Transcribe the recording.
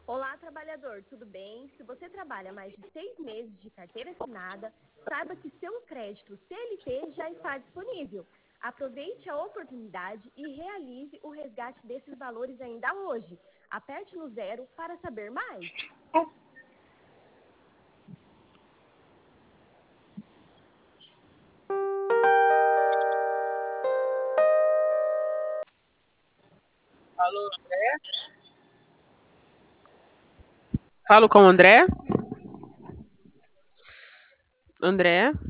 Olá, trabalhador, tudo bem? Se você trabalha mais de 6 meses de carteira assinada, saiba que seu crédito CLT já está disponível. Aproveite a oportunidade e realize o resgate desses valores ainda hoje. Aperte no 0 para saber mais. Alô, André? Falo com o André? André?